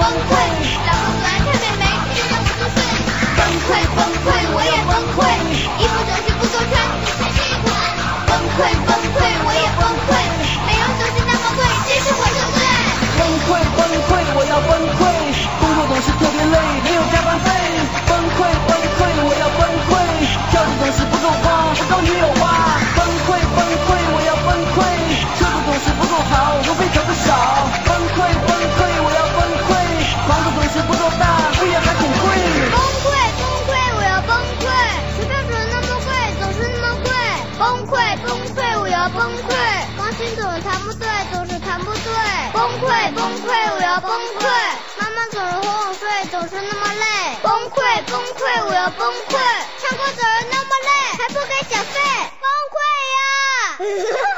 溃，老公本来特别美，却让我入睡。崩溃崩溃，我也崩溃，衣服总是不够穿，才是一款。崩溃崩溃，我也崩溃，美容总是那么贵，其实我就对。 崩溃崩溃，我要崩溃，工作总是特别累，没有加班费。崩溃崩溃，我要崩溃，票子总是不够花，不够女友花。崩溃崩溃，我要崩溃，车子总是不够好，油费可不少。崩溃崩溃，我要崩溃，房子总是不够大，物业还挺贵。 崩溃崩溃，我要崩溃，车票总是那么贵，总是那么贵。崩溃崩溃，我要崩溃，钢琴总是弹不对，总是弹不对。崩溃崩溃，我要崩溃，妈妈总是哄我睡，总是那么累。崩溃崩溃，我要崩溃，唱歌总是那么累，还不给小费，崩溃呀！